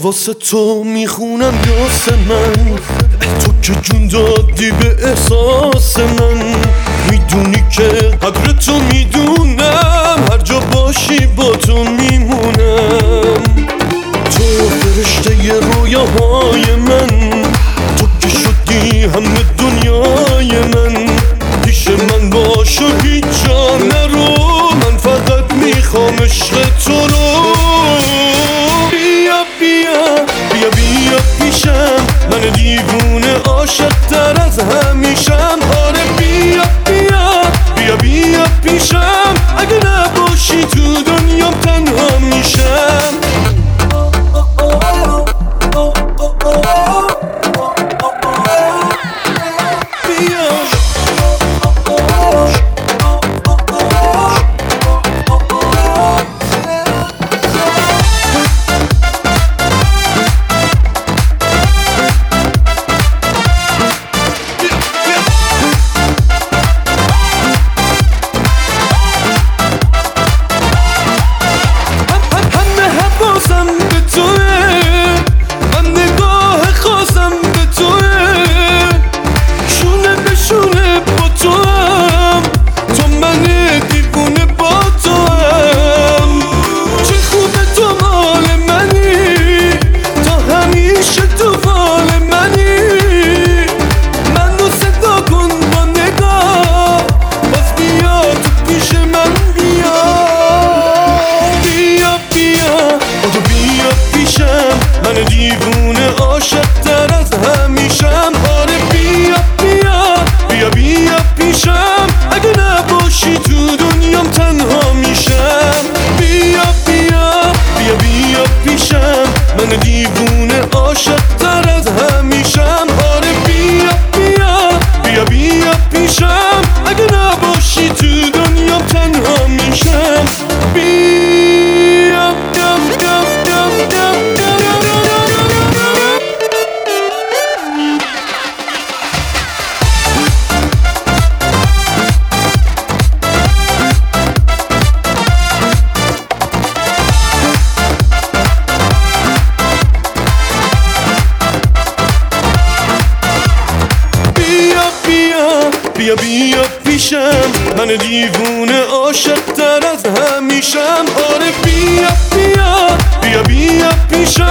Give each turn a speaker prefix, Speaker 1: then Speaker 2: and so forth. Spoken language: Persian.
Speaker 1: واسه تو میخونم یاس من، تو که جون دادی به احساس من. میدونی که قدر تو میدونم، هر جا باشی با تو میمونم. تو فرشته رویاهای من، تو که شدی همه دنیای من. پیش من باش و هیچ جا نرو، من فقط میخوام عشق تو رو. بیا بیا بیا بیا پیشم، من دیوونه عاشق تر از همیشم. آره بیا بیا بیا بیا پیشم، اگه نباشی تو دنیام تنها میشم. من دیوونه عاشق تر از همیشم. آره بیا بیا بیا بیا پیشم، اگه نباشی تو دنیام تنها میشم. بیا بیا بیا بیا پیشم، من دیوونه عاشق تر از همیشم. آره بیا بیا بیا بیا پیشم، اگه نباشی تو دنیام تنها میشم. بیا بیا بیا پیشم، من دیوونه عاشق تر از همیشم. آره بیا بیا بیا بیا پیشم.